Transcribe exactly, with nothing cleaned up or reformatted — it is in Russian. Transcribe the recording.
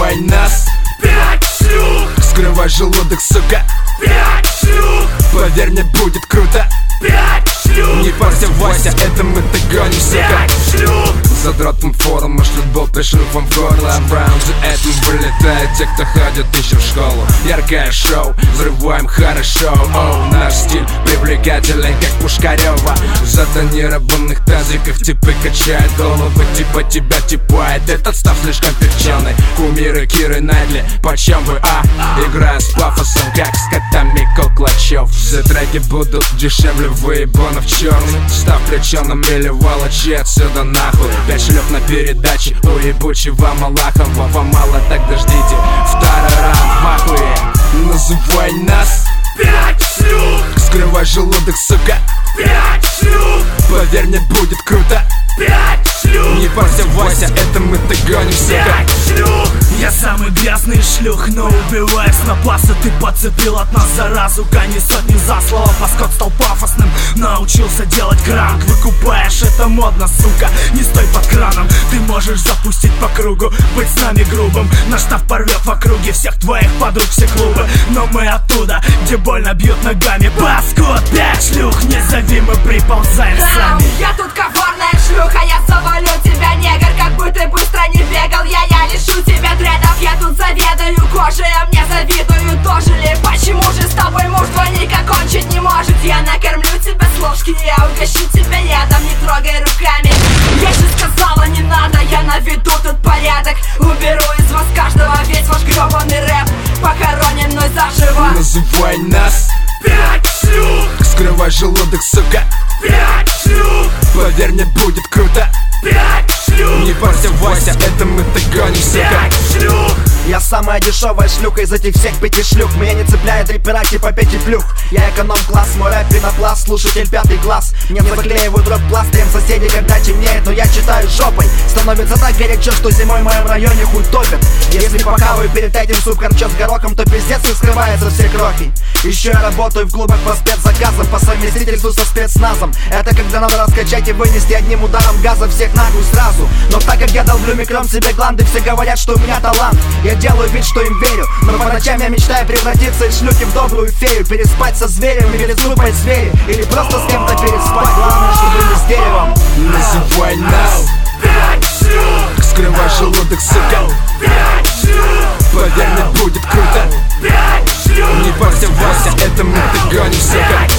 называй нас Пять шлюх! Скрывай желудок, сука. Пять шлюх! Поверь мне, будет круто. Пять шлюх! Не парься, Вася, это мы догоним, сука. Пять шлюх! Задротым форум, шлют болт, пришел вам в горло. Браун за этим вылетают те, кто ходит еще в школу. Яркое шоу, взрываем хорошо. Оу, наш стиль привлекателен, как Пушкарева. Затонированных тазиков типы качают головы, типа тебя типает. Этот став слишком перченый. Кумиры Киры Найтли, почем вы, а? Играя с пафосом, как с котами Колклачев. Все треки будут дешевле выебанов черный. Став плеченым или волочи отсюда нахуй. Пять шлюх на передаче у ебучего Малахова. Вам мало, так ждите второй раунд в ахуе. Называй нас Пять шлюх! Скрывай желудок, сука. Пять шлюх! Поверь мне, будет круто. Пять шлюх! Не парься, Вася, это мы догоним, сука. Пять шлюх! Я самый грязный шлюх, но убиваешь на пасы. Ты подцепил от нас заразу, гони сотни за слово. Паскот стал пафосным, научился делать кранк. Выкупаешь, это модно, сука, не стой под краном. Ты можешь запустить по кругу, быть с нами грубым. Наш штаб порвет в округе всех твоих подруг, все клубы. Но мы оттуда, где больно бьют ногами. Паскот, пять шлюх, не зови, мы приползаем сами. Я тут коварная шлюха, я завалю тебя, негр. Как бы ты быстро не бегал, я, я лишу тебя дредов. Я тут заведаю кожей, а мне завидую тоже ли? Почему же с тобой муж двойника кончить не может? Я накормлю тебя с ложки, я угощу тебя ядом, не трогай руками. Я же сказала, не надо, я наведу тут порядок. Уберу из вас каждого весь ваш гребаный рэп. Похоронен мной заживо. Называй нас Пять шлюх! Скрывай желудок, сука. Пять шлюх! Поверь мне, будет круто. Пять шлюх! Не парься, Вася, это мы догоним, сука. Пять шлюх! Я самая дешевая шлюха из этих всех пяти шлюх. Меня не цепляют рэпера типа Пети Плюх. Я эконом-класс, мой рэп пенопласт, слушатель пятый класс. Мне заклеивают дроп пластырем соседи, когда темнеет, но я читаю жопой. Становится так горячо, что зимой в моем районе хуй топит. Если покаваю перед этим суп харчо с горохом, то пиздец и скрывается все крохи. Еще я работаю в клубах по спецзаказам, по совместительству со спецназом. Это когда надо раскачать и вынести одним ударом газа всех нахуй сразу. Но так как я долблю микром себе гланды, все говорят, что у меня талант. Я делаю вид, что им верю, но по ночам я мечтаю превратиться из шлюхи в добрую фею. Переспать со зверем или слупать звери, или просто с кем-то переспать. Главное, чтобы не с деревом. Называй нас Пять шлюх! Скрывай желудок, сука. Пять шлюх! Поверь мне, будет круто. Пять шлюх! Не парься, Вася, это мы догоним, сука. Пять